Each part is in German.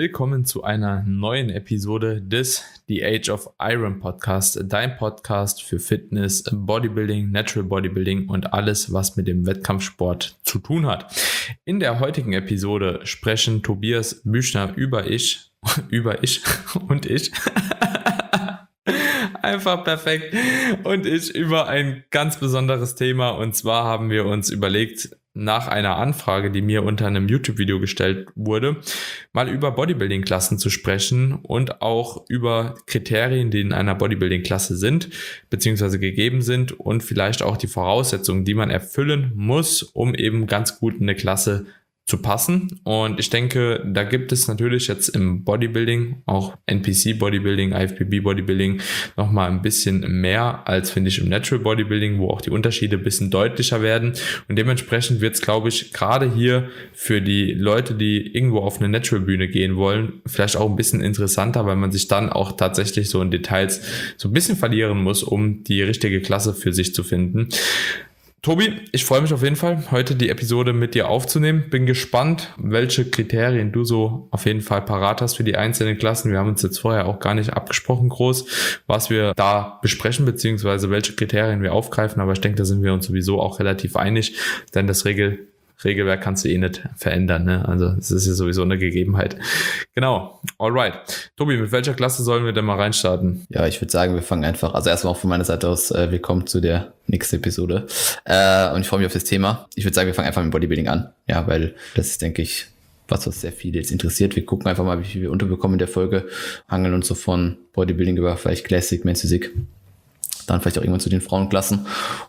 willkommen zu einer neuen Episode des The Age of Iron Podcast, dein Podcast für Fitness, Bodybuilding, Natural Bodybuilding und alles, was mit dem Wettkampfsport zu tun hat. In der heutigen Episode sprechen Tobias Büchner über ich und ich. Einfach perfekt. Und ich über ein ganz besonderes Thema. Und zwar haben wir uns überlegt, nach einer Anfrage, die mir unter einem YouTube-Video gestellt wurde, mal über Bodybuilding-Klassen zu sprechen und auch über Kriterien, die in einer Bodybuilding-Klasse sind, beziehungsweise gegeben sind und vielleicht auch die Voraussetzungen, die man erfüllen muss, um eben ganz gut in eine Klasse zu passen. Und ich denke, da gibt es natürlich jetzt im Bodybuilding, auch NPC Bodybuilding, IFBB Bodybuilding, nochmal ein bisschen mehr als, finde ich, im Natural Bodybuilding, wo auch die Unterschiede ein bisschen deutlicher werden. Und dementsprechend wird es, glaube ich, gerade hier für die Leute, die irgendwo auf eine Natural Bühne gehen wollen, vielleicht auch ein bisschen interessanter, weil man sich dann auch tatsächlich so in Details so ein bisschen verlieren muss, um die richtige Klasse für sich zu finden. Tobi, ich freue mich auf jeden Fall, heute die Episode mit dir aufzunehmen. Bin gespannt, welche Kriterien du so auf jeden Fall parat hast für die einzelnen Klassen. Wir haben uns jetzt vorher auch gar nicht abgesprochen groß, was wir da besprechen, beziehungsweise welche Kriterien wir aufgreifen. Aber ich denke, da sind wir uns sowieso auch relativ einig, denn das Regelwerk kannst du eh nicht verändern, ne? Also es ist ja sowieso eine Gegebenheit. Genau, alright. Tobi, mit welcher Klasse sollen wir denn mal reinstarten? Ja, ich würde sagen, wir fangen einfach, also erstmal auch von meiner Seite aus, willkommen zu der nächsten Episode. Und ich freue mich auf das Thema. Ich würde sagen, wir fangen einfach mit Bodybuilding an. Ja, weil das ist, denke ich, was sehr viele jetzt interessiert. Wir gucken einfach mal, wie viel wir unterbekommen in der Folge, hangeln uns so von Bodybuilding über vielleicht Classic, Men's Physik, dann vielleicht auch irgendwann zu den Frauenklassen.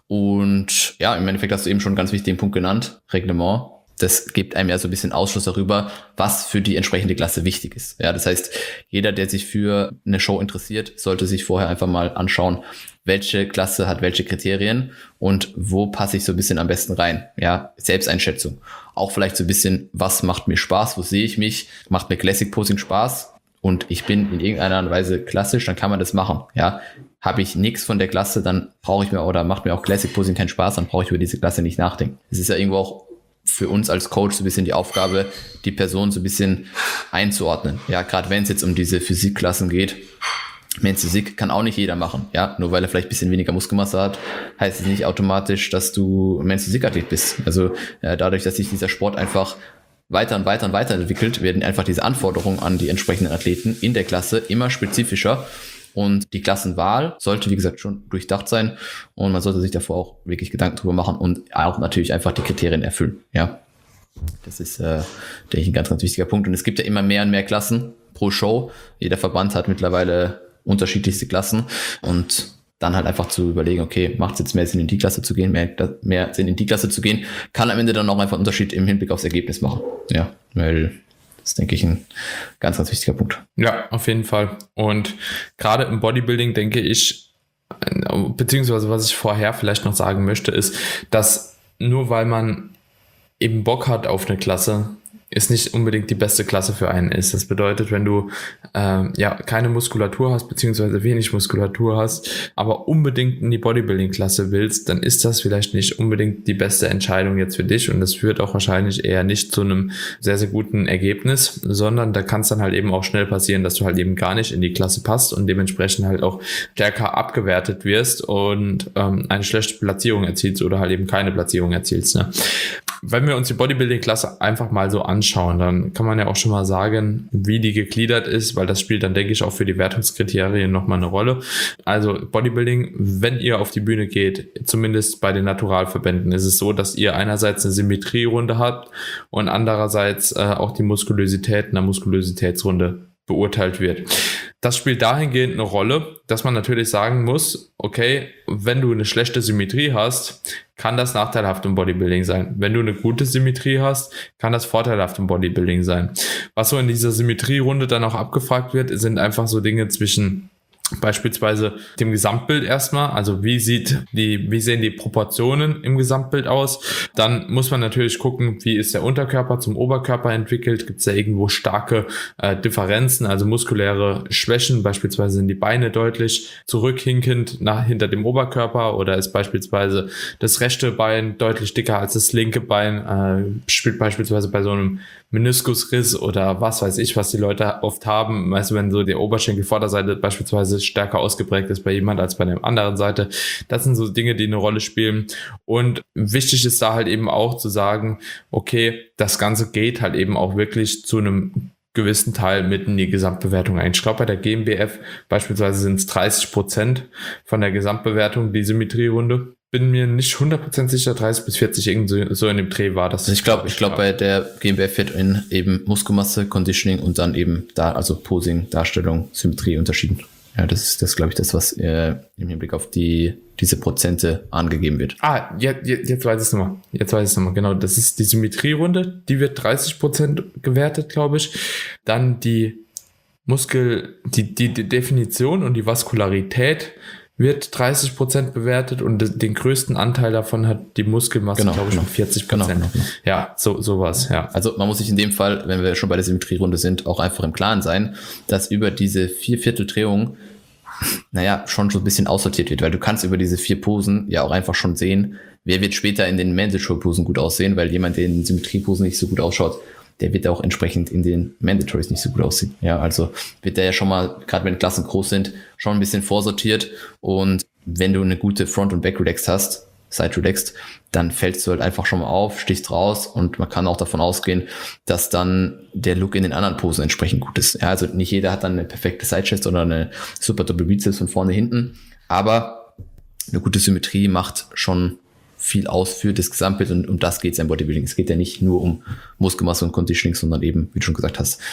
Und ja, im Endeffekt hast du eben schon einen ganz wichtigen Punkt genannt, Reglement. Das gibt einem ja so ein bisschen Ausschluss darüber, was für die entsprechende Klasse wichtig ist. Ja, das heißt, jeder, der sich für eine Show interessiert, sollte sich vorher einfach mal anschauen, welche Klasse hat welche Kriterien und wo passe ich so ein bisschen am besten rein. Ja, Selbsteinschätzung. Auch vielleicht so ein bisschen, was macht mir Spaß, wo sehe ich mich, macht mir Classic Posing Spaß und ich bin in irgendeiner Weise klassisch, dann kann man das machen. Ja, habe ich nichts von der Klasse, dann brauche ich mir oder macht mir auch Classic Posing keinen Spaß, dann brauche ich über diese Klasse nicht nachdenken. Es ist ja irgendwo auch für uns als Coach so ein bisschen die Aufgabe, die Person so ein bisschen einzuordnen. Ja, gerade wenn es jetzt um diese Physikklassen geht. Men's Physik kann auch nicht jeder machen. Ja, nur weil er vielleicht ein bisschen weniger Muskelmasse hat, heißt es nicht automatisch, dass du Men's Physik-Athlet bist. Also dadurch, dass sich dieser Sport einfach weiter und weiter und weiter entwickelt, werden einfach diese Anforderungen an die entsprechenden Athleten in der Klasse immer spezifischer. Und die Klassenwahl sollte, wie gesagt, schon durchdacht sein. Und man sollte sich davor auch wirklich Gedanken drüber machen und auch natürlich einfach die Kriterien erfüllen. Ja, das ist, denke ich, ein ganz, ganz wichtiger Punkt. Und es gibt ja immer mehr und mehr Klassen pro Show. Jeder Verband hat mittlerweile unterschiedlichste Klassen. Und dann halt einfach zu überlegen, okay, macht es jetzt mehr Sinn, in die Klasse zu gehen, mehr Sinn, in die Klasse zu gehen, kann am Ende dann auch einfach einen Unterschied im Hinblick aufs Ergebnis machen. Ja, weil das ist, denke ich, ein ganz, ganz wichtiger Punkt. Ja, auf jeden Fall. Und gerade im Bodybuilding denke ich, beziehungsweise was ich vorher vielleicht noch sagen möchte, ist, dass nur weil man eben Bock hat auf eine Klasse, ist nicht unbedingt die beste Klasse für einen ist. Das bedeutet, wenn du keine Muskulatur hast, beziehungsweise wenig Muskulatur hast, aber unbedingt in die Bodybuilding-Klasse willst, dann ist das vielleicht nicht unbedingt die beste Entscheidung jetzt für dich und das führt auch wahrscheinlich eher nicht zu einem sehr, sehr guten Ergebnis, sondern da kann es dann halt eben auch schnell passieren, dass du halt eben gar nicht in die Klasse passt und dementsprechend halt auch stärker abgewertet wirst und eine schlechte Platzierung erzielst oder halt eben keine Platzierung erzielst. Ne? Wenn wir uns die Bodybuilding-Klasse einfach mal so anschauen, dann kann man ja auch schon mal sagen, wie die gegliedert ist, weil das spielt dann, denke ich, auch für die Wertungskriterien nochmal eine Rolle. Also Bodybuilding, wenn ihr auf die Bühne geht, zumindest bei den Naturalverbänden, ist es so, dass ihr einerseits eine Symmetrierunde habt und andererseits auch die Muskulosität in der Muskulositätsrunde beurteilt wird. Das spielt dahingehend eine Rolle, dass man natürlich sagen muss, okay, wenn du eine schlechte Symmetrie hast, kann das nachteilhaft im Bodybuilding sein. Wenn du eine gute Symmetrie hast, kann das vorteilhaft im Bodybuilding sein. Was so in dieser Symmetrierunde dann auch abgefragt wird, sind einfach so Dinge zwischen beispielsweise dem Gesamtbild erstmal, also wie sehen die Proportionen im Gesamtbild aus. Dann muss man natürlich gucken, wie ist der Unterkörper zum Oberkörper entwickelt, gibt es da irgendwo starke Differenzen, also muskuläre Schwächen, beispielsweise sind die Beine deutlich zurückhinkend hinter dem Oberkörper oder ist beispielsweise das rechte Bein deutlich dicker als das linke Bein, spielt beispielsweise bei so einem Meniskusriss oder was weiß ich, was die Leute oft haben. Weißt du, wenn so die Oberschenkelvorderseite beispielsweise stärker ausgeprägt ist bei jemand als bei der anderen Seite. Das sind so Dinge, die eine Rolle spielen. Und wichtig ist da halt eben auch zu sagen, okay, das Ganze geht halt eben auch wirklich zu einem gewissen Teil mit in die Gesamtbewertung ein. Ich glaube, bei der GmbF beispielsweise sind es 30% von der Gesamtbewertung, die Symmetrierunde. Bin mir nicht 100% sicher, 30 bis 40 irgendwie so in dem Dreh war das. Also ich glaube, bei der GmbF wird in eben Muskelmasse, Conditioning und dann eben da, also Posing, Darstellung, Symmetrie unterschieden. Ja, das ist glaube ich, das, was im Hinblick auf diese Prozente angegeben wird. Jetzt weiß ich es nochmal. Genau, das ist die Symmetrierunde, die wird 30% gewertet, glaube ich. Dann die die Definition und die Vaskularität wird 30% bewertet und den größten Anteil davon hat die Muskelmasse, glaube ich, mit 40%. Genau. Ja, sowas, ja. Also man muss sich in dem Fall, wenn wir schon bei der Symmetrierunde sind, auch einfach im Klaren sein, dass über diese 4/4 Drehung, schon so ein bisschen aussortiert wird, weil du kannst über diese 4 Posen ja auch einfach schon sehen, wer wird später in den Mandatory-Posen gut aussehen, weil jemand, der in den Symmetrieposen nicht so gut ausschaut, der wird auch entsprechend in den Mandatories nicht so gut aussehen. Ja, also wird der ja schon mal, gerade wenn Klassen groß sind, schon ein bisschen vorsortiert. Und wenn du eine gute Front- und Back-Relaxed hast, Side-Relaxed, dann fällst du halt einfach schon mal auf, stichst raus und man kann auch davon ausgehen, dass dann der Look in den anderen Posen entsprechend gut ist. Ja, also nicht jeder hat dann eine perfekte Side-Chest oder eine super Doppel-Bizeps von vorne hinten, aber eine gute Symmetrie macht schon viel aus für das Gesamtbild und um das geht es im Bodybuilding. Es geht ja nicht nur um Muskelmasse und Conditioning, sondern eben, wie du schon gesagt hast,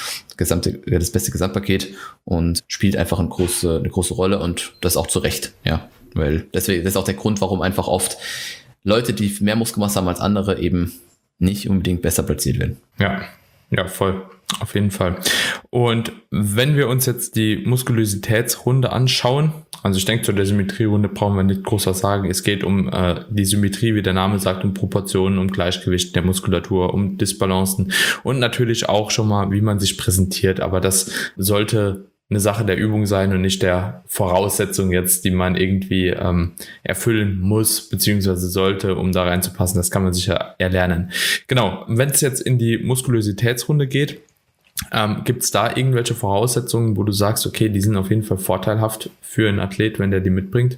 das beste Gesamtpaket und spielt einfach eine große Rolle und das auch zu Recht, ja, weil deswegen, das ist auch der Grund, warum einfach oft Leute, die mehr Muskelmasse haben als andere, eben nicht unbedingt besser platziert werden. Ja, voll. Auf jeden Fall. Und wenn wir uns jetzt die Muskulositätsrunde anschauen, also ich denke, zu der Symmetrierunde brauchen wir nicht groß was sagen. Es geht um die Symmetrie, wie der Name sagt, um Proportionen, um Gleichgewicht der Muskulatur, um Disbalancen und natürlich auch schon mal, wie man sich präsentiert. Aber das sollte eine Sache der Übung sein und nicht der Voraussetzung jetzt, die man irgendwie erfüllen muss, beziehungsweise sollte, um da reinzupassen. Das kann man sicher erlernen. Genau, wenn es jetzt in die Muskulositätsrunde geht, gibt es da irgendwelche Voraussetzungen, wo du sagst, okay, die sind auf jeden Fall vorteilhaft für einen Athlet, wenn der die mitbringt?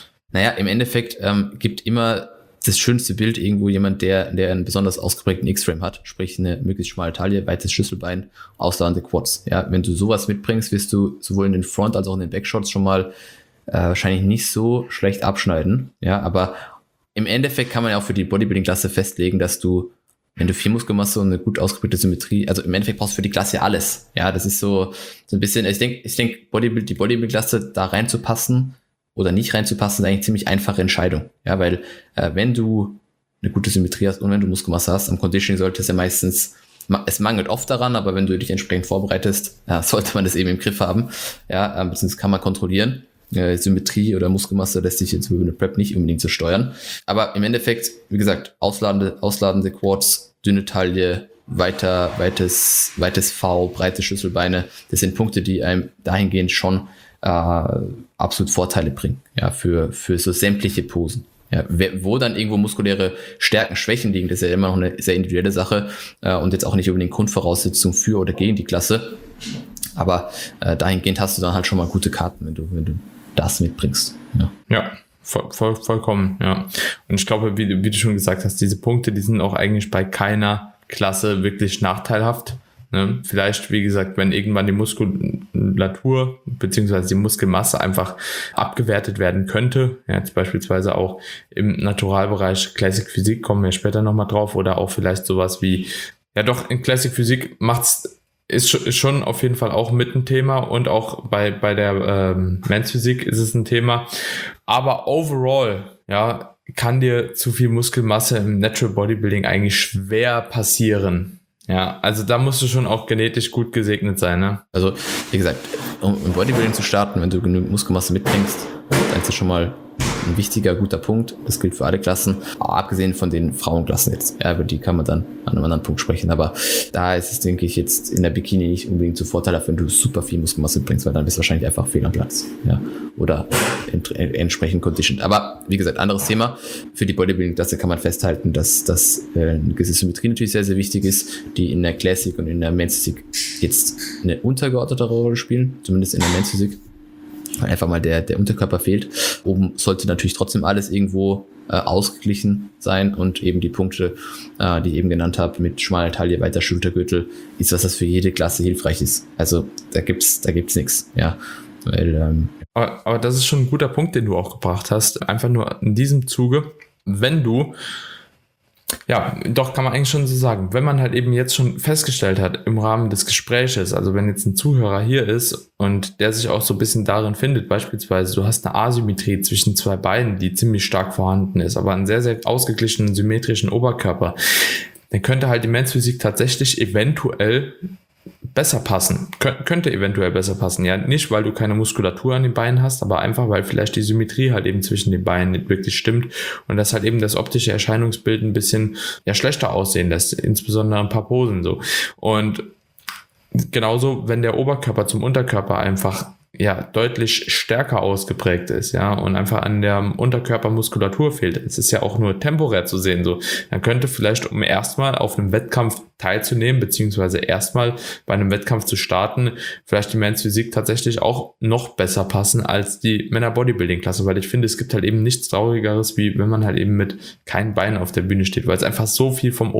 Im Endeffekt gibt immer das schönste Bild irgendwo jemand, der einen besonders ausgeprägten X-Frame hat, sprich eine möglichst schmale Taille, weites Schlüsselbein, ausladende Quads. Ja, wenn du sowas mitbringst, wirst du sowohl in den Front- als auch in den Backshots schon mal wahrscheinlich nicht so schlecht abschneiden. Ja, aber im Endeffekt kann man ja auch für die Bodybuilding-Klasse festlegen, dass du, wenn du viel Muskelmasse und eine gut ausgeprägte Symmetrie, also im Endeffekt brauchst du für die Klasse alles. Ja, das ist so ein bisschen, ich denke, die Bodybuilding-Klasse da reinzupassen oder nicht reinzupassen, ist eigentlich eine ziemlich einfache Entscheidung. Ja, weil wenn du eine gute Symmetrie hast und wenn du Muskelmasse hast, am Conditioning sollte es ja meistens, es mangelt oft daran, aber wenn du dich entsprechend vorbereitest, sollte man das eben im Griff haben. Ja, beziehungsweise kann man kontrollieren. Symmetrie oder Muskelmasse lässt sich jetzt über eine Prep nicht unbedingt so steuern. Aber im Endeffekt, wie gesagt, ausladende Quads, dünne Taille, weites V, breite Schlüsselbeine, das sind Punkte, die einem dahingehend schon absolut Vorteile bringen, ja, für so sämtliche Posen. Ja, wo dann irgendwo muskuläre Stärken, Schwächen liegen, das ist ja immer noch eine sehr individuelle Sache und jetzt auch nicht unbedingt Grundvoraussetzung für oder gegen die Klasse. Aber dahingehend hast du dann halt schon mal gute Karten, wenn du das mitbringst. Ja, vollkommen, ja. Und ich glaube, wie du schon gesagt hast, diese Punkte, die sind auch eigentlich bei keiner Klasse wirklich nachteilhaft. Ne? Vielleicht, wie gesagt, wenn irgendwann die Muskulatur bzw. die Muskelmasse einfach abgewertet werden könnte, ja, jetzt beispielsweise auch im Naturalbereich Classic Physik, kommen wir später nochmal drauf, oder auch vielleicht sowas wie, ja doch, in Classic Physik ist schon auf jeden Fall auch mit ein Thema und auch bei der Men's Physik ist es ein Thema. Aber overall, ja, kann dir zu viel Muskelmasse im Natural Bodybuilding eigentlich schwer passieren. Ja, also da musst du schon auch genetisch gut gesegnet sein, ne? Also, wie gesagt, um im Bodybuilding zu starten, wenn du genug Muskelmasse mitbringst, Das ist schon mal ein wichtiger, guter Punkt. Das gilt für alle Klassen, abgesehen von den Frauenklassen jetzt. Ja, über die kann man dann an einem anderen Punkt sprechen. Aber da ist es, denke ich, jetzt in der Bikini nicht unbedingt zu vorteilhaft, wenn du super viel Muskelmasse bringst, weil dann bist du wahrscheinlich einfach fehl am Platz. Ja, oder entsprechend conditioned. Aber wie gesagt, anderes Thema. Für die Bodybuilding-Klasse kann man festhalten, dass eine gewisse Symmetrie natürlich sehr, sehr wichtig ist, die in der Classic und in der Men's Physik jetzt eine untergeordnete Rolle spielen, zumindest in der Men's Physik. Weil einfach mal der Unterkörper fehlt. Oben sollte natürlich trotzdem alles irgendwo ausgeglichen sein und eben die Punkte, die ich eben genannt habe, mit schmaler Taille, weiter Schultergürtel, ist was, das für jede Klasse hilfreich ist. Also da gibt's nichts, ja. Weil, aber das ist schon ein guter Punkt, den du auch gebracht hast. Einfach nur in diesem Zuge, wenn du, ja, doch kann man eigentlich schon so sagen, wenn man halt eben jetzt schon festgestellt hat im Rahmen des Gespräches, also wenn jetzt ein Zuhörer hier ist und der sich auch so ein bisschen darin findet, beispielsweise du hast eine Asymmetrie zwischen zwei Beinen, die ziemlich stark vorhanden ist, aber einen sehr, sehr ausgeglichenen, symmetrischen Oberkörper, dann könnte halt die Men's Physik tatsächlich eventuell besser passen, könnte eventuell besser passen, ja, nicht weil du keine Muskulatur an den Beinen hast, aber einfach weil vielleicht die Symmetrie halt eben zwischen den Beinen nicht wirklich stimmt und das halt eben das optische Erscheinungsbild ein bisschen ja schlechter aussehen lässt, insbesondere ein paar Posen so. Und genauso, wenn der Oberkörper zum Unterkörper einfach ja deutlich stärker ausgeprägt ist, ja, und einfach an der Unterkörpermuskulatur fehlt. Es ist ja auch nur temporär zu sehen, so. Dann könnte vielleicht, um erstmal auf einem Wettkampf teilzunehmen, beziehungsweise erstmal bei einem Wettkampf zu starten, vielleicht die Men's Physik tatsächlich auch noch besser passen als die Männer-Bodybuilding-Klasse, weil ich finde, es gibt halt eben nichts Traurigeres, wie wenn man halt eben mit keinen Beinen auf der Bühne steht, weil es einfach so viel vom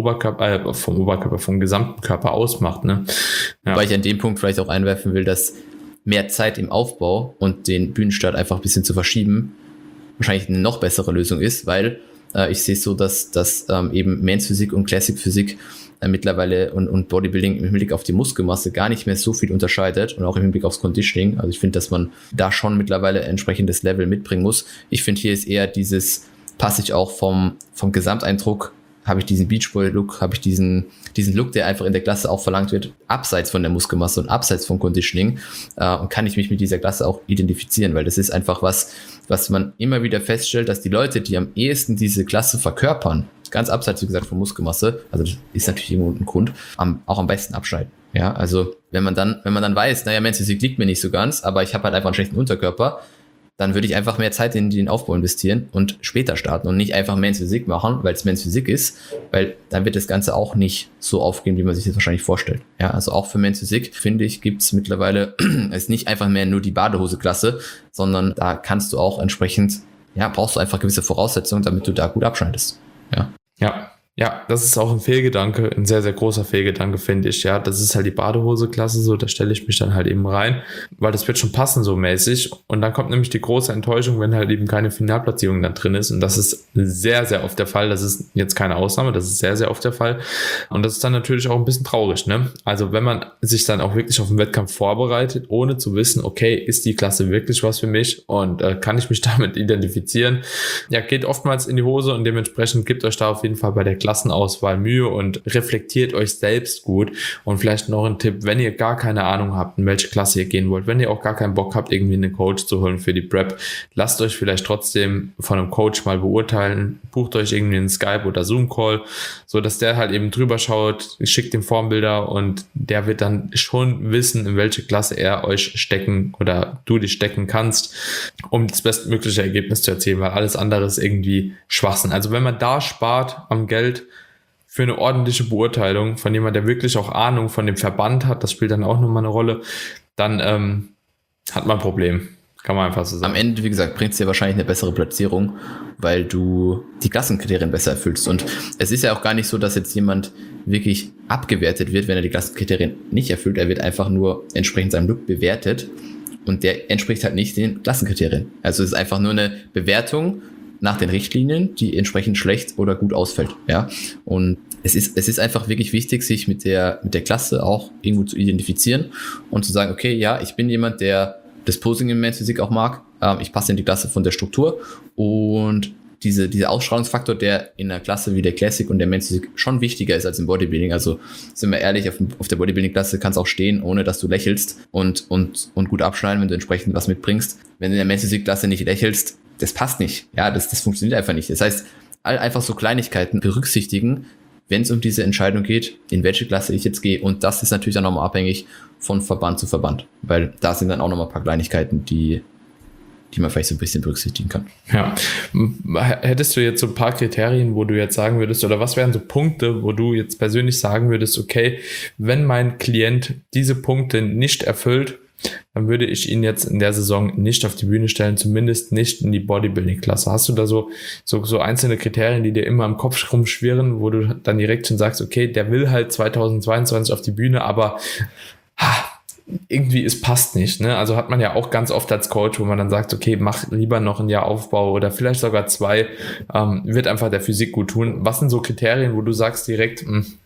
gesamten Körper ausmacht, ne. Ja. Weil ich an dem Punkt vielleicht auch einwerfen will, dass mehr Zeit im Aufbau und den Bühnenstart einfach ein bisschen zu verschieben wahrscheinlich eine noch bessere Lösung ist, weil ich sehe es so, dass eben Men's Physik und Classic Physik mittlerweile und Bodybuilding im Hinblick auf die Muskelmasse gar nicht mehr so viel unterscheidet und auch im Hinblick aufs Conditioning. Also ich finde, dass man da schon mittlerweile entsprechendes Level mitbringen muss. Ich finde, hier ist eher passe ich auch vom Gesamteindruck, habe ich diesen Beachboy-Look, habe ich diesen Look, der einfach in der Klasse auch verlangt wird, abseits von der Muskelmasse und abseits vom Conditioning, und kann ich mich mit dieser Klasse auch identifizieren, weil das ist einfach was man immer wieder feststellt, dass die Leute, die am ehesten diese Klasse verkörpern, ganz abseits, wie gesagt, von Muskelmasse, also das ist natürlich irgendwo ein Grund, auch am besten abschneiden. Ja, also wenn man dann weiß, naja, Men's Physik liegt mir nicht so ganz, aber ich habe halt einfach einen schlechten Unterkörper, dann würde ich einfach mehr Zeit in den Aufbau investieren und später starten und nicht einfach Men's Physik machen, weil es Men's Physik ist, weil dann wird das Ganze auch nicht so aufgehen, wie man sich das wahrscheinlich vorstellt. Ja, also auch für Men's Physik, finde ich, gibt es mittlerweile, es ist nicht einfach mehr nur die Badehose-Klasse, sondern da kannst du auch entsprechend, ja, brauchst du einfach gewisse Voraussetzungen, damit du da gut abschneidest. Ja, das ist auch ein Fehlgedanke, ein sehr, sehr großer Fehlgedanke, finde ich. Ja, das ist halt die Badehose-Klasse so, da stelle ich mich dann halt eben rein, weil das wird schon passen so mäßig. Und dann kommt nämlich die große Enttäuschung, wenn halt eben keine Finalplatzierung dann drin ist. Und das ist sehr, sehr oft der Fall. Das ist jetzt keine Ausnahme, das ist sehr, sehr oft der Fall. Und das ist dann natürlich auch ein bisschen traurig, ne? Also wenn man sich dann auch wirklich auf den Wettkampf vorbereitet, ohne zu wissen, okay, ist die Klasse wirklich was für mich und kann ich mich damit identifizieren? Ja, geht oftmals in die Hose und dementsprechend gebt euch da auf jeden Fall bei der Klassenauswahl Mühe und reflektiert euch selbst gut. Und vielleicht noch ein Tipp, wenn ihr gar keine Ahnung habt, in welche Klasse ihr gehen wollt, wenn ihr auch gar keinen Bock habt, irgendwie einen Coach zu holen für die Prep, lasst euch vielleicht trotzdem von einem Coach mal beurteilen, bucht euch irgendwie einen Skype- oder Zoom-Call, so dass der halt eben drüber schaut, schickt ihm Formbilder und der wird dann schon wissen, in welche Klasse er euch stecken oder du dich stecken kannst, um das bestmögliche Ergebnis zu erzielen, weil alles andere ist irgendwie Schwachsinn. Also wenn man da spart am Geld für eine ordentliche Beurteilung von jemand, der wirklich auch Ahnung von dem Verband hat, das spielt dann auch nochmal eine Rolle, dann hat man ein Problem. Kann man einfach so sagen. Am Ende, wie gesagt, bringt es dir wahrscheinlich eine bessere Platzierung, weil du die Klassenkriterien besser erfüllst. Und es ist ja auch gar nicht so, dass jetzt jemand wirklich abgewertet wird, wenn er die Klassenkriterien nicht erfüllt. Er wird einfach nur entsprechend seinem Look bewertet und der entspricht halt nicht den Klassenkriterien. Also es ist einfach nur eine Bewertung nach den Richtlinien, die entsprechend schlecht oder gut ausfällt. Ja, und es ist einfach wirklich wichtig, sich mit der Klasse auch irgendwo zu identifizieren und zu sagen, okay, ja, ich bin jemand, der das Posing in Men's Physik auch mag. Ich passe in die Klasse von der Struktur und dieser Ausstrahlungsfaktor, der in einer Klasse wie der Classic und der Men's Physik schon wichtiger ist als im Bodybuilding. Also sind wir ehrlich, auf der Bodybuilding-Klasse kannst du auch stehen, ohne dass du lächelst und gut abschneiden, wenn du entsprechend was mitbringst. Wenn du in der Men's Physik-Klasse nicht lächelst, das passt nicht. Ja, das funktioniert einfach nicht. Das heißt, einfach so Kleinigkeiten berücksichtigen, wenn es um diese Entscheidung geht, in welche Klasse ich jetzt gehe. Und das ist natürlich auch nochmal abhängig von Verband zu Verband, weil da sind dann auch nochmal ein paar Kleinigkeiten, die man vielleicht so ein bisschen berücksichtigen kann. Ja. Hättest du jetzt so ein paar Kriterien, wo du jetzt sagen würdest, oder was wären so Punkte, wo du jetzt persönlich sagen würdest, okay, wenn mein Klient diese Punkte nicht erfüllt, dann würde ich ihn jetzt in der Saison nicht auf die Bühne stellen, zumindest nicht in die Bodybuilding-Klasse. Hast du da so einzelne Kriterien, die dir immer im Kopf rumschwirren, wo du dann direkt schon sagst, okay, der will halt 2022 auf die Bühne, aber irgendwie, es passt nicht, ne? Also hat man ja auch ganz oft als Coach, wo man dann sagt, okay, mach lieber noch ein Jahr Aufbau oder vielleicht sogar 2, wird einfach der Physik gut tun. Was sind so Kriterien, wo du sagst direkt,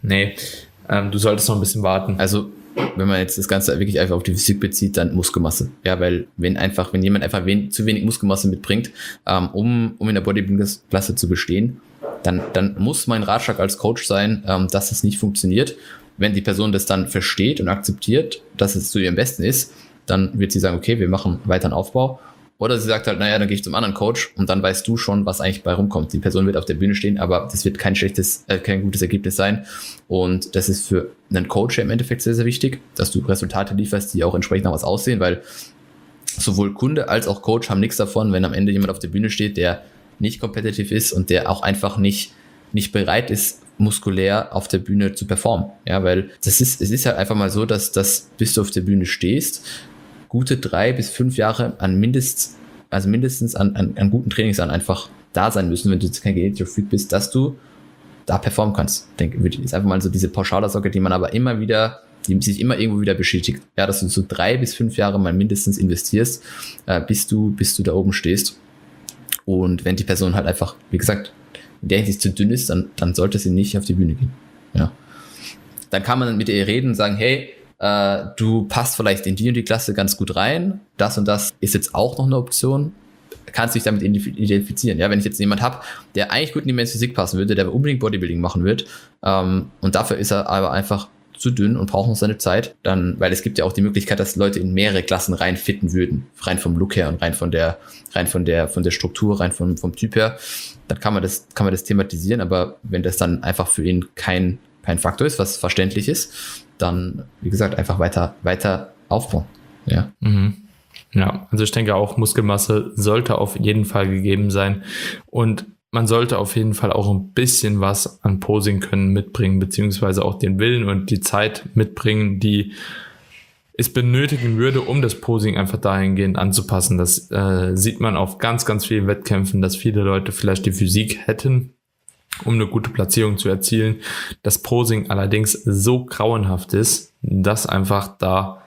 du solltest noch ein bisschen warten? Also, wenn man jetzt das Ganze wirklich einfach auf die Physik bezieht, dann Muskelmasse. Ja, weil wenn jemand einfach zu wenig Muskelmasse mitbringt, um in der Bodybuilding-Klasse zu bestehen, dann muss mein Ratschlag als Coach sein, dass es nicht funktioniert. Wenn die Person das dann versteht und akzeptiert, dass es zu ihrem Besten ist, dann wird sie sagen, okay, wir machen weiter einen Aufbau. Oder sie sagt halt, naja, dann gehe ich zum anderen Coach und dann weißt du schon, was eigentlich bei rumkommt. Die Person wird auf der Bühne stehen, aber das wird kein gutes Ergebnis sein. Und das ist für einen Coach im Endeffekt sehr, sehr wichtig, dass du Resultate lieferst, die auch entsprechend nach was aussehen, weil sowohl Kunde als auch Coach haben nichts davon, wenn am Ende jemand auf der Bühne steht, der nicht competitive ist und der auch einfach nicht bereit ist, muskulär auf der Bühne zu performen. Ja, weil es ist halt einfach mal so, dass bis du auf der Bühne stehst, gute 3 bis 5 Jahre mindestens an guten Trainingsjahren einfach da sein müssen, wenn du jetzt kein genetischer Freak bist, dass du da performen kannst. Ich denke, ist einfach mal so diese Pauschalaussage, die man aber immer wieder, die sich immer irgendwo wieder bestätigt. Ja, dass du so 3 bis 5 Jahre mal mindestens investierst, bis du da oben stehst. Und wenn die Person halt einfach, wie gesagt, in der Hinsicht zu dünn ist, dann sollte sie nicht auf die Bühne gehen. Ja. Dann kann man mit ihr reden und sagen, hey, du passt vielleicht in die und die Klasse ganz gut rein, das und das ist jetzt auch noch eine Option, kannst dich damit identifizieren. Ja, wenn ich jetzt jemand habe, der eigentlich gut in die Men's Physik passen würde, der unbedingt Bodybuilding machen wird, und dafür ist er aber einfach zu dünn und braucht noch seine Zeit, dann, weil es gibt ja auch die Möglichkeit, dass Leute in mehrere Klassen reinfitten würden, rein vom Look her und rein von der Struktur, rein vom Typ her, dann kann man das thematisieren, aber wenn das dann einfach für ihn kein Faktor ist, was verständlich ist, dann, wie gesagt, einfach weiter aufbauen. Ja. Mhm. Ja, also ich denke auch, Muskelmasse sollte auf jeden Fall gegeben sein und man sollte auf jeden Fall auch ein bisschen was an Posing können mitbringen, beziehungsweise auch den Willen und die Zeit mitbringen, die es benötigen würde, um das Posing einfach dahingehend anzupassen. Das sieht man auf ganz, ganz vielen Wettkämpfen, dass viele Leute vielleicht die Physik hätten, um eine gute Platzierung zu erzielen. Das Posing allerdings so grauenhaft ist, dass einfach da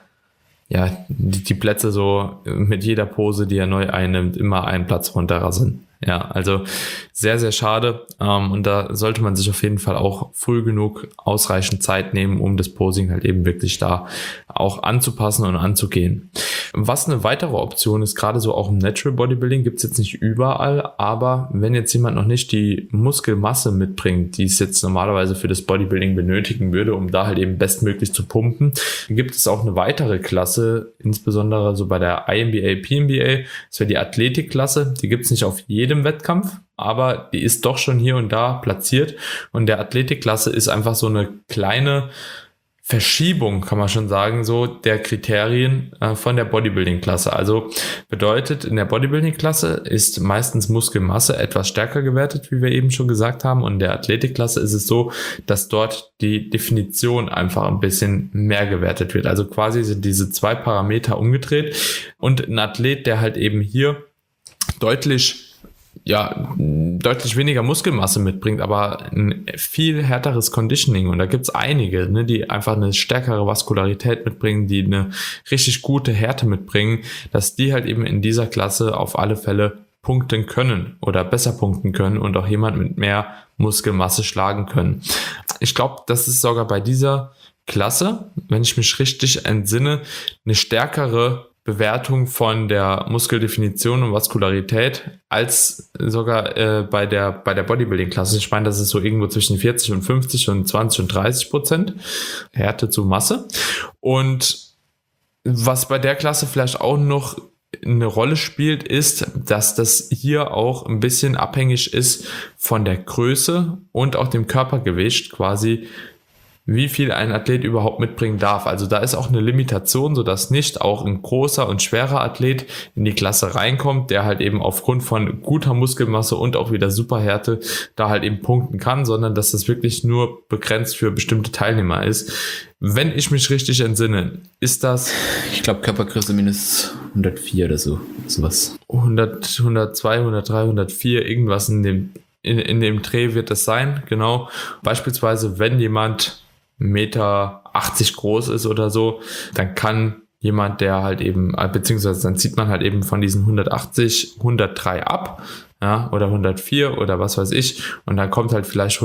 die Plätze so mit jeder Pose, die er neu einnimmt, immer einen Platz runterrasseln. Ja, also sehr, sehr schade. Und da sollte man sich auf jeden Fall auch früh genug ausreichend Zeit nehmen, um das Posing halt eben wirklich da auch anzupassen und anzugehen. Was eine weitere Option ist, gerade so auch im Natural Bodybuilding, gibt es jetzt nicht überall, aber wenn jetzt jemand noch nicht die Muskelmasse mitbringt, die es jetzt normalerweise für das Bodybuilding benötigen würde, um da halt eben bestmöglich zu pumpen, gibt es auch eine weitere Klasse, insbesondere so bei der INBA, PNBA, das wäre die Athletikklasse, die gibt es nicht auf jedem Wettkampf, aber die ist doch schon hier und da platziert und der Athletikklasse ist einfach so eine kleine Verschiebung, kann man schon sagen, so der Kriterien von der Bodybuilding-Klasse. Also bedeutet, in der Bodybuilding-Klasse ist meistens Muskelmasse etwas stärker gewertet, wie wir eben schon gesagt haben. Und in der Athletik-Klasse ist es so, dass dort die Definition einfach ein bisschen mehr gewertet wird. Also quasi sind diese 2 Parameter umgedreht. Und ein Athlet, der halt eben hier deutlich weniger Muskelmasse mitbringt, aber ein viel härteres Conditioning. Und da gibt's einige, ne, die einfach eine stärkere Vaskularität mitbringen, die eine richtig gute Härte mitbringen, dass die halt eben in dieser Klasse auf alle Fälle punkten können oder besser punkten können und auch jemand mit mehr Muskelmasse schlagen können. Ich glaube, das ist sogar bei dieser Klasse, wenn ich mich richtig entsinne, eine stärkere Bewertung von der Muskeldefinition und Vaskularität als sogar bei der Bodybuilding-Klasse. Ich meine, das ist so irgendwo zwischen 40 und 50 und 20 und 30% Härte zu Masse. Und was bei der Klasse vielleicht auch noch eine Rolle spielt, ist, dass das hier auch ein bisschen abhängig ist von der Größe und auch dem Körpergewicht quasi, wie viel ein Athlet überhaupt mitbringen darf. Also da ist auch eine Limitation, sodass nicht auch ein großer und schwerer Athlet in die Klasse reinkommt, der halt eben aufgrund von guter Muskelmasse und auch wieder Superhärte da halt eben punkten kann, sondern dass das wirklich nur begrenzt für bestimmte Teilnehmer ist. Wenn ich mich richtig entsinne, ist das... Ich glaube Körpergröße minus 104 oder so, sowas. 100, 102, 103, 104, irgendwas in dem Dreh wird das sein, genau. Beispielsweise, wenn jemand 1,80 Meter groß ist oder so, dann kann jemand, der halt eben, beziehungsweise dann zieht man halt eben von diesen 180, 103 ab, ja, oder 104 oder was weiß ich, und dann kommt halt vielleicht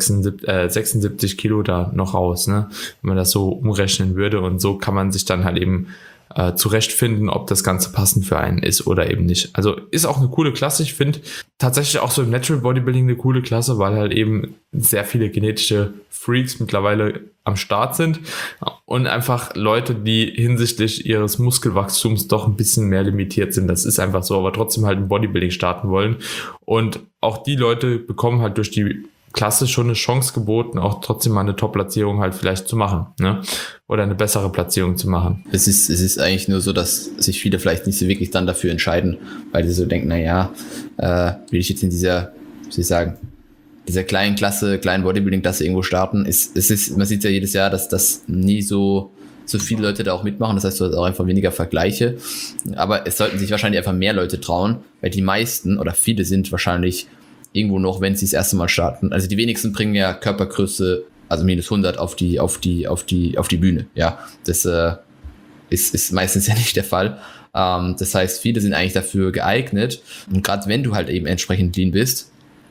176 Kilo da noch raus, ne, wenn man das so umrechnen würde, und so kann man sich dann halt eben zurechtfinden, ob das Ganze passend für einen ist oder eben nicht. Also ist auch eine coole Klasse. Ich finde tatsächlich auch so im Natural Bodybuilding eine coole Klasse, weil halt eben sehr viele genetische Freaks mittlerweile am Start sind und einfach Leute, die hinsichtlich ihres Muskelwachstums doch ein bisschen mehr limitiert sind. Das ist einfach so, aber trotzdem halt im Bodybuilding starten wollen. Und auch die Leute bekommen halt durch die Klasse schon eine Chance geboten, auch trotzdem mal eine Top-Platzierung halt vielleicht zu machen, ne? Oder eine bessere Platzierung zu machen. Es ist eigentlich nur so, dass sich viele vielleicht nicht so wirklich dann dafür entscheiden, weil sie so denken, naja, will ich jetzt in dieser, wie soll ich sagen, dieser kleinen Klasse, kleinen Bodybuilding-Klasse irgendwo starten. Man sieht ja jedes Jahr, dass das nie so viele Leute da auch mitmachen. Das heißt, du hast auch einfach weniger Vergleiche. Aber es sollten sich wahrscheinlich einfach mehr Leute trauen, weil die meisten oder viele sind wahrscheinlich irgendwo noch, wenn sie das erste Mal starten. Also die wenigsten bringen ja Körpergröße, also minus 100 auf die Bühne. Ja, das ist meistens ja nicht der Fall. Das heißt, viele sind eigentlich dafür geeignet. Und gerade wenn du halt eben entsprechend lean bist,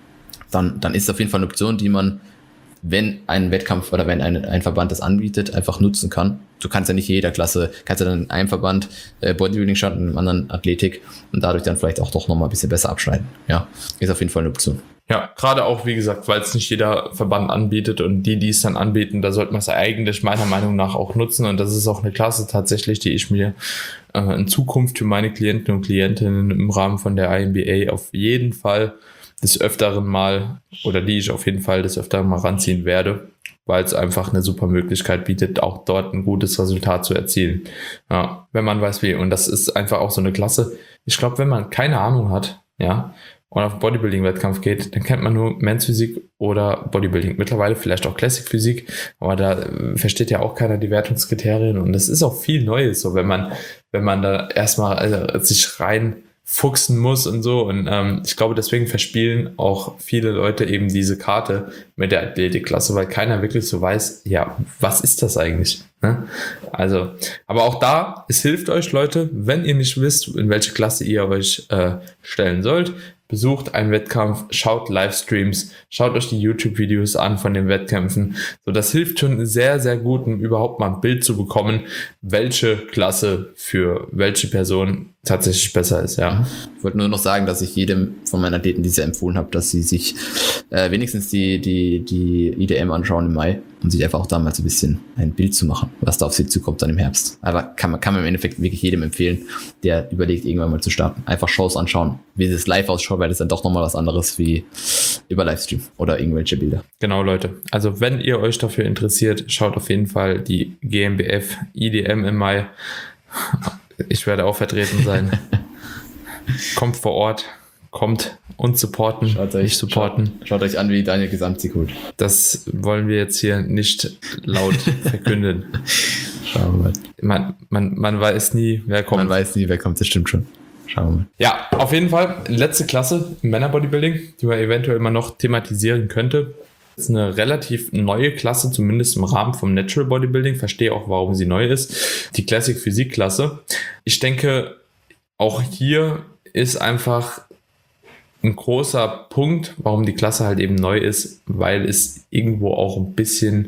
dann ist auf jeden Fall eine Option, die man, wenn ein Wettkampf oder wenn ein Verband das anbietet, einfach nutzen kann. Du kannst ja nicht in jeder Klasse, kannst ja dann in einem Verband Bodybuilding starten, in einem anderen Athletik und dadurch dann vielleicht auch doch nochmal ein bisschen besser abschneiden. Ja, ist auf jeden Fall eine Option. Ja, gerade auch, wie gesagt, weil es nicht jeder Verband anbietet, und die es dann anbieten, da sollte man es eigentlich meiner Meinung nach auch nutzen, und das ist auch eine Klasse tatsächlich, die ich mir in Zukunft für meine Klienten und Klientinnen im Rahmen von der INBA auf jeden Fall des Öfteren mal, oder die ich auf jeden Fall des Öfteren mal ranziehen werde, weil es einfach eine super Möglichkeit bietet, auch dort ein gutes Resultat zu erzielen. Ja, wenn man weiß wie. Und das ist einfach auch so eine Klasse. Ich glaube, wenn man keine Ahnung hat, ja, und auf einen Bodybuilding-Wettkampf geht, dann kennt man nur Men's Physik oder Bodybuilding. Mittlerweile vielleicht auch Classic Physik, aber da versteht ja auch keiner die Wertungskriterien, und das ist auch viel Neues, so wenn man da erstmal sich rein fuchsen muss und so, und ich glaube, deswegen verspielen auch viele Leute eben diese Karte mit der Athletikklasse, weil keiner wirklich so weiß, ja, was ist das eigentlich, ne? Also, aber auch da, es hilft euch, Leute, wenn ihr nicht wisst, in welche Klasse ihr euch stellen sollt, besucht einen Wettkampf, schaut Livestreams, schaut euch die YouTube-Videos an von den Wettkämpfen. So, das hilft schon sehr, sehr gut, um überhaupt mal ein Bild zu bekommen, welche Klasse für welche Person tatsächlich besser ist, ja. Ich wollte nur noch sagen, dass ich jedem von meinen Athleten diese empfohlen habe, dass sie sich wenigstens die IDM anschauen im Mai, um sich einfach auch da mal so ein bisschen ein Bild zu machen, was da auf sie zukommt dann im Herbst. Aber kann man im Endeffekt wirklich jedem empfehlen, der überlegt, irgendwann mal zu starten. Einfach Shows anschauen, wie das live ausschaut, weil das dann doch nochmal was anderes wie über Livestream oder irgendwelche Bilder. Genau, Leute. Also wenn ihr euch dafür interessiert, schaut auf jeden Fall die GmbF IDM im Mai. Ich werde auch vertreten sein. Kommt vor Ort, kommt uns supporten, nicht supporten. Schaut euch an, wie Daniel Gesamtsieg holt. Das wollen wir jetzt hier nicht laut verkünden. Schauen wir mal. Man weiß nie, wer kommt. Man weiß nie, wer kommt, das stimmt schon. Schauen wir mal. Ja, auf jeden Fall letzte Klasse im Männerbodybuilding, die man eventuell mal noch thematisieren könnte. Das ist eine relativ neue Klasse, zumindest im Rahmen vom Natural Bodybuilding. Verstehe auch, warum sie neu ist. Die Classic Physik Klasse. Ich denke, auch hier ist einfach ein großer Punkt, warum die Klasse halt eben neu ist, weil es irgendwo auch ein bisschen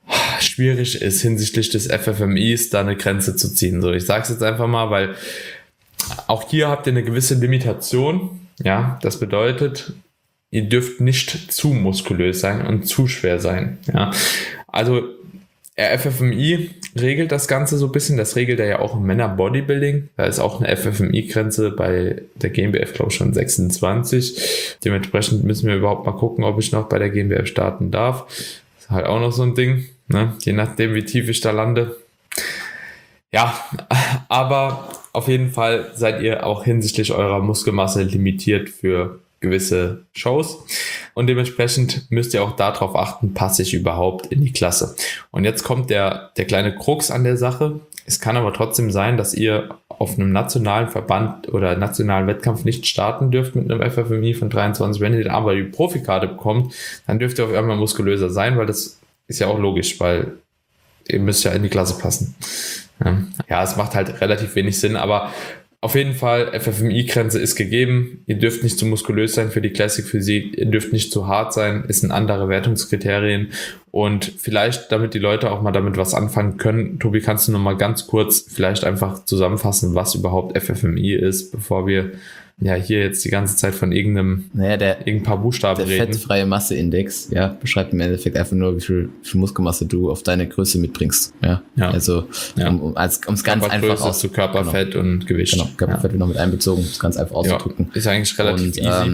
schwierig ist, hinsichtlich des FFMIs da eine Grenze zu ziehen. So, ich sage es jetzt einfach mal, weil auch hier habt ihr eine gewisse Limitation. Ja, das bedeutet, ihr dürft nicht zu muskulös sein und zu schwer sein. Ja, also FFMI regelt das Ganze so ein bisschen. Das regelt er ja auch im Männer-Bodybuilding. Da ist auch eine FFMI-Grenze bei der GmbF, glaube ich, schon 26. Dementsprechend müssen wir überhaupt mal gucken, ob ich noch bei der GmbF starten darf. Das ist halt auch noch so ein Ding, ne? Je nachdem, wie tief ich da lande. Ja, aber auf jeden Fall seid ihr auch hinsichtlich eurer Muskelmasse limitiert für gewisse Shows und dementsprechend müsst ihr auch darauf achten, passe ich überhaupt in die Klasse. Und jetzt kommt der kleine Krux an der Sache. Es kann aber trotzdem sein, dass ihr auf einem nationalen Verband oder nationalen Wettkampf nicht starten dürft mit einem FFMI von 23. Wenn ihr dann aber die Profikarte bekommt, dann dürft ihr auf einmal muskulöser sein, weil das ist ja auch logisch, weil ihr müsst ja in die Klasse passen. Ja, es macht halt relativ wenig Sinn, aber auf jeden Fall, FFMI-Grenze ist gegeben. Ihr dürft nicht zu muskulös sein für die Classic Physik. Ihr dürft nicht zu hart sein. Es sind andere Wertungskriterien. Und vielleicht, damit die Leute auch mal damit was anfangen können, Tobi, kannst du noch mal ganz kurz vielleicht einfach zusammenfassen, was überhaupt FFMI ist, bevor wir ja hier jetzt die ganze Zeit von irgendein paar Buchstaben reden. Der fettfreie Masseindex, ja, beschreibt im Endeffekt einfach nur, wie viel Muskelmasse du auf deine Größe mitbringst. Ja. Also um es ganz einfach aus zu Körperfett und Gewicht. Genau, Körperfett wird noch mit einbezogen, um es ganz einfach auszudrücken. Ist eigentlich relativ easy.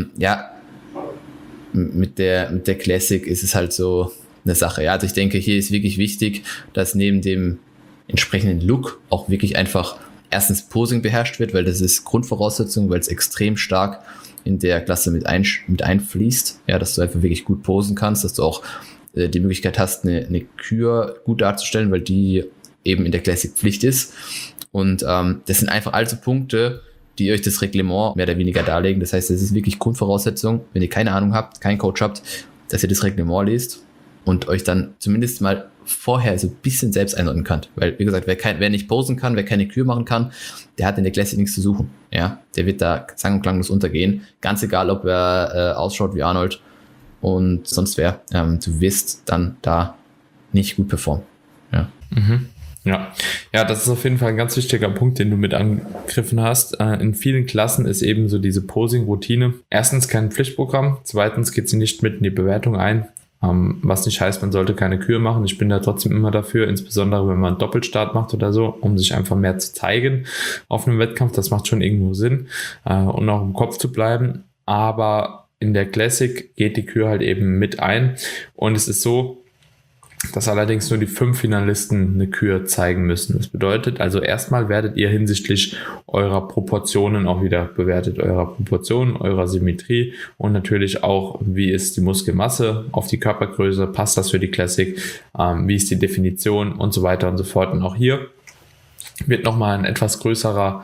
Mit der Classic ist es halt so eine Sache. Ja, also ich denke, hier ist wirklich wichtig, dass neben dem entsprechenden Look auch wirklich einfach erstens Posing beherrscht wird, weil das ist Grundvoraussetzung, weil es extrem stark in der Klasse mit einfließt, ja, dass du einfach wirklich gut posen kannst, dass du auch die Möglichkeit hast, eine Kür gut darzustellen, weil die eben in der Classic Pflicht ist. Und das sind einfach also Punkte, die euch das Reglement mehr oder weniger darlegen. Das heißt, das ist wirklich Grundvoraussetzung, wenn ihr keine Ahnung habt, keinen Coach habt, dass ihr das Reglement lest und euch dann zumindest mal vorher so ein bisschen selbst einordnen könnt. Weil, wie gesagt, wer nicht posen kann, wer keine Kür machen kann, der hat in der Classic nichts zu suchen. Ja, der wird da sang- und klanglos untergehen. Ganz egal, ob er ausschaut wie Arnold und sonst wer. Du wirst dann da nicht gut performen. Ja. Mhm. Ja, das ist auf jeden Fall ein ganz wichtiger Punkt, den du mit angegriffen hast. In vielen Klassen ist eben so diese Posing-Routine. Erstens kein Pflichtprogramm. Zweitens geht sie nicht mit in die Bewertung ein. Was nicht heißt, man sollte keine Kür machen. Ich bin da trotzdem immer dafür, insbesondere wenn man einen Doppelstart macht oder so, um sich einfach mehr zu zeigen auf einem Wettkampf. Das macht schon irgendwo Sinn und auch im Kopf zu bleiben. Aber in der Classic geht die Kür halt eben mit ein. Und es ist so, dass allerdings nur die 5 Finalisten eine Kür zeigen müssen. Das bedeutet also, erstmal werdet ihr hinsichtlich eurer Proportionen auch wieder bewertet, eurer Proportionen, eurer Symmetrie und natürlich auch, wie ist die Muskelmasse auf die Körpergröße, passt das für die Classic, wie ist die Definition und so weiter und so fort. Und auch hier wird nochmal ein etwas größerer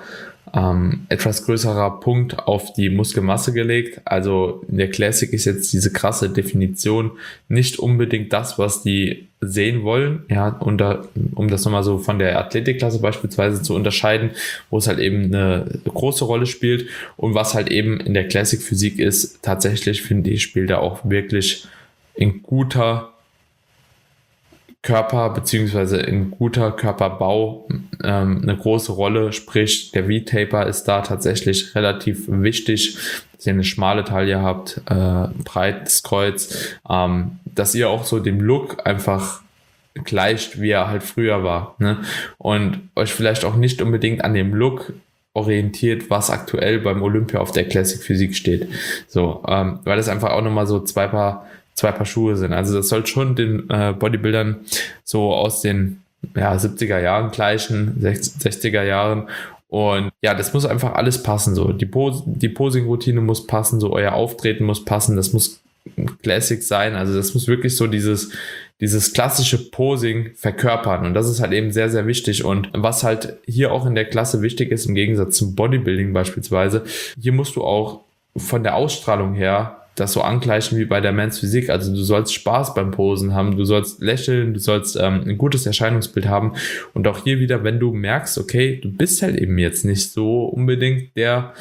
Punkt auf die Muskelmasse gelegt. Also in der Classic ist jetzt diese krasse Definition nicht unbedingt das, was die sehen wollen. Ja, um das nochmal so von der Athletikklasse beispielsweise zu unterscheiden, wo es halt eben eine große Rolle spielt und was halt eben in der Classic Physik ist, tatsächlich finde ich, spielt da auch wirklich in guter Körper beziehungsweise in guter Körperbau eine große Rolle, sprich der V-Taper ist da tatsächlich relativ wichtig, dass ihr eine schmale Taille habt, breites Kreuz, dass ihr auch so dem Look einfach gleicht, wie er halt früher war, ne? Und euch vielleicht auch nicht unbedingt an dem Look orientiert, was aktuell beim Olympia auf der Classic Physik steht, so, weil das einfach auch nochmal so zwei Paar Schuhe sind. Also das soll schon den Bodybuildern so aus den 70er Jahren gleichen, 60er Jahren. Und ja, das muss einfach alles passen. So die Posing-Routine muss passen, so euer Auftreten muss passen, das muss Classic sein. Also das muss wirklich so dieses klassische Posing verkörpern. Und das ist halt eben sehr, sehr wichtig. Und was halt hier auch in der Klasse wichtig ist, im Gegensatz zum Bodybuilding beispielsweise, hier musst du auch von der Ausstrahlung her das so angleichen wie bei der Men's Physik. Also du sollst Spaß beim Posen haben, du sollst lächeln, du sollst ein gutes Erscheinungsbild haben. Und auch hier wieder, wenn du merkst, okay, du bist halt eben jetzt nicht so unbedingt der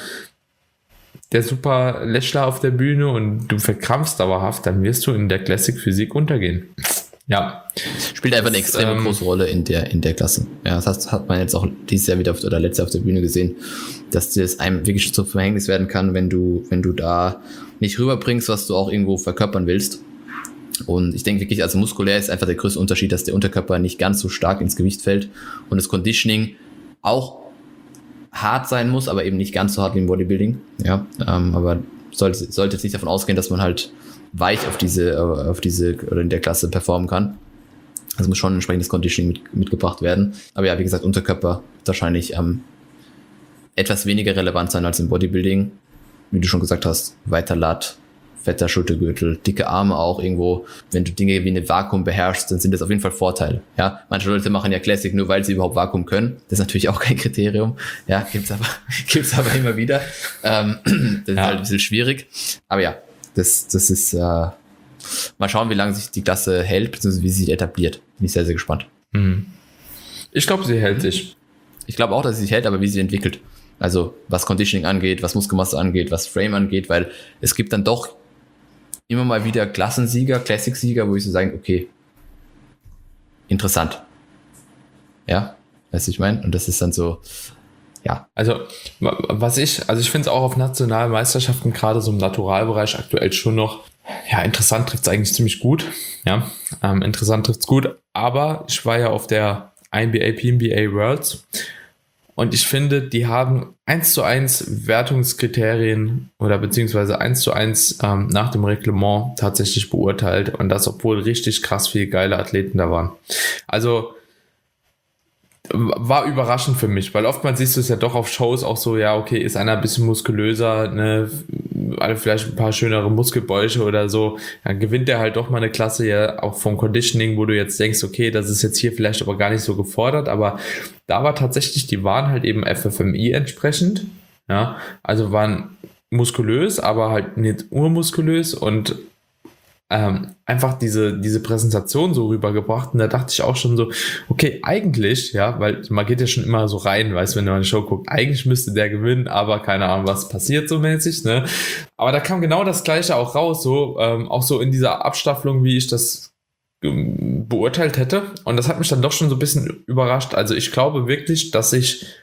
super Lächler auf der Bühne und du verkrampfst dauerhaft, dann wirst du in der Classic Physik untergehen. Ja. Spielt einfach eine extrem große Rolle in der Klasse. Ja, das hat man jetzt auch dieses Jahr wieder oder letztes Jahr auf der Bühne gesehen, dass das einem wirklich zum Verhängnis werden kann, wenn du da nicht rüberbringst, was du auch irgendwo verkörpern willst. Und ich denke wirklich, also muskulär ist einfach der größte Unterschied, dass der Unterkörper nicht ganz so stark ins Gewicht fällt und das Conditioning auch hart sein muss, aber eben nicht ganz so hart wie im Bodybuilding. Ja, aber sollte jetzt nicht davon ausgehen, dass man halt weich auf diese oder in der Klasse performen kann. Also muss schon ein entsprechendes Conditioning mitgebracht werden. Aber ja, wie gesagt, Unterkörper wird wahrscheinlich etwas weniger relevant sein als im Bodybuilding. Wie du schon gesagt hast, weiter Lat, fetter Schultergürtel, dicke Arme auch irgendwo. Wenn du Dinge wie eine Vakuum beherrschst, dann sind das auf jeden Fall Vorteile. Ja, manche Leute machen ja Classic nur, weil sie überhaupt Vakuum können. Das ist natürlich auch kein Kriterium. Ja, gibt's aber immer wieder. Das ist halt ein bisschen schwierig. Aber ja, das ist mal schauen, wie lange sich die Klasse hält, beziehungsweise wie sie sich etabliert. Bin ich sehr, sehr gespannt. Ich glaube, sie hält sich. Ich glaube auch, dass sie sich hält, aber wie sie entwickelt. Also was Conditioning angeht, was Muskelmasse angeht, was Frame angeht, weil es gibt dann doch immer mal wieder Klassensieger, Classic-Sieger, wo ich so sagen, okay, interessant. Ja, weißt du, ich meine? Und das ist dann so, ja. Also ich finde es auch auf nationalen Meisterschaften, gerade so im Naturalbereich aktuell schon noch, ja, interessant trifft es eigentlich ziemlich gut. Ja, interessant trifft es gut. Aber ich war ja auf der INBA, PNBA Worlds und ich finde, die haben 1:1 Wertungskriterien oder beziehungsweise 1:1 nach dem Reglement tatsächlich beurteilt und das, obwohl richtig krass viele geile Athleten da waren. Also war überraschend für mich, weil oftmals siehst du es ja doch auf Shows auch so, ja, okay, ist einer ein bisschen muskulöser, ne, vielleicht ein paar schönere Muskelbäuche oder so, dann gewinnt der halt doch mal eine Klasse, ja, auch vom Conditioning, wo du jetzt denkst, okay, das ist jetzt hier vielleicht aber gar nicht so gefordert, aber da war tatsächlich, die waren halt eben FFMI entsprechend, ja, also waren muskulös, aber halt nicht urmuskulös und einfach diese Präsentation so rübergebracht und da dachte ich auch schon so, okay, eigentlich, ja, weil man geht ja schon immer so rein, weißt du, wenn du eine Show guckst, eigentlich müsste der gewinnen, aber keine Ahnung, was passiert so mäßig, ne, aber da kam genau das Gleiche auch raus, so, auch so in dieser Abstaffelung, wie ich das beurteilt hätte und das hat mich dann doch schon so ein bisschen überrascht, also ich glaube wirklich, dass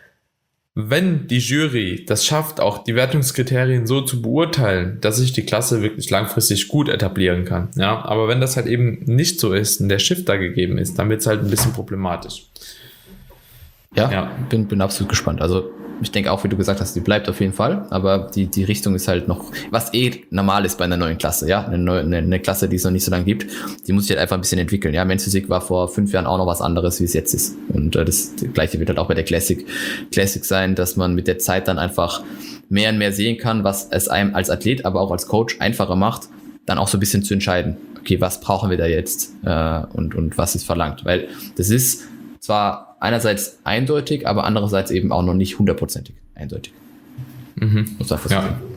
wenn die Jury das schafft, auch die Wertungskriterien so zu beurteilen, dass sich die Klasse wirklich langfristig gut etablieren kann. Ja, aber wenn das halt eben nicht so ist und der Shift da gegeben ist, dann wird es halt ein bisschen problematisch. Ja. Bin absolut gespannt. Also ich denke auch, wie du gesagt hast, die bleibt auf jeden Fall, aber die Richtung ist halt noch, was normal ist bei einer neuen Klasse, ja, eine Klasse, die es noch nicht so lange gibt, die muss sich halt einfach ein bisschen entwickeln, ja, Men's Physik war vor 5 Jahren auch noch was anderes, wie es jetzt ist und das Gleiche wird halt auch bei der Classic sein, dass man mit der Zeit dann einfach mehr und mehr sehen kann, was es einem als Athlet, aber auch als Coach einfacher macht, dann auch so ein bisschen zu entscheiden, okay, was brauchen wir da jetzt und was ist verlangt, weil das ist zwar einerseits eindeutig, aber andererseits eben auch noch nicht 100%ig eindeutig. Muss man versuchen. Ja.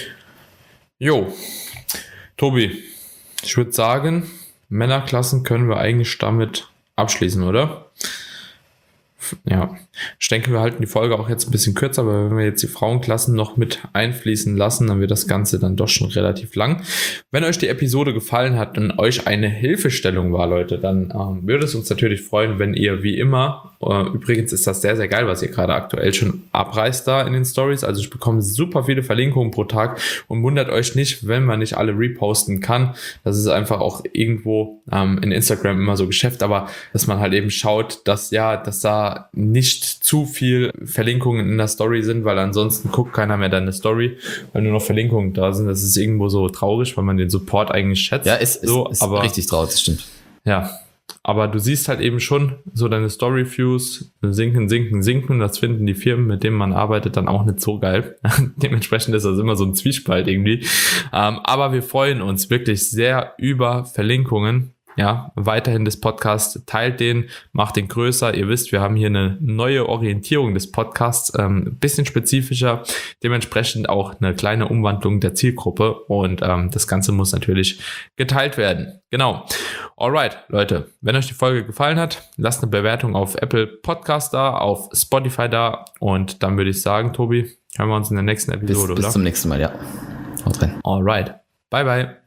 Jo, Tobi, ich würde sagen, Männerklassen können wir eigentlich damit abschließen, oder? Ja, ich denke, wir halten die Folge auch jetzt ein bisschen kürzer, aber wenn wir jetzt die Frauenklassen noch mit einfließen lassen, dann wird das Ganze dann doch schon relativ lang. Wenn euch die Episode gefallen hat und euch eine Hilfestellung war, Leute, dann würde es uns natürlich freuen, wenn ihr wie immer, übrigens ist das sehr, sehr geil, was ihr gerade aktuell schon abreißt da in den Stories, also ich bekomme super viele Verlinkungen pro Tag und wundert euch nicht, wenn man nicht alle reposten kann. Das ist einfach auch irgendwo in Instagram immer so Geschäft, aber dass man halt eben schaut, dass da nicht zu viel Verlinkungen in der Story sind, weil ansonsten guckt keiner mehr deine Story, weil nur noch Verlinkungen da sind. Das ist irgendwo so traurig, weil man den Support eigentlich schätzt. Ja, ist aber richtig traurig, das stimmt. Ja, aber du siehst halt eben schon so deine Story-Views sinken. Das finden die Firmen, mit denen man arbeitet, dann auch nicht so geil. Dementsprechend ist das immer so ein Zwiespalt irgendwie. Aber wir freuen uns wirklich sehr über Verlinkungen. Ja, weiterhin des Podcasts, teilt den, macht den größer. Ihr wisst, wir haben hier eine neue Orientierung des Podcasts, ein bisschen spezifischer, dementsprechend auch eine kleine Umwandlung der Zielgruppe und das Ganze muss natürlich geteilt werden. Genau. Alright, Leute, wenn euch die Folge gefallen hat, lasst eine Bewertung auf Apple Podcast da, auf Spotify da und dann würde ich sagen, Tobi, hören wir uns in der nächsten Episode, bis zum nächsten Mal, ja. Haut rein. Alright, bye bye.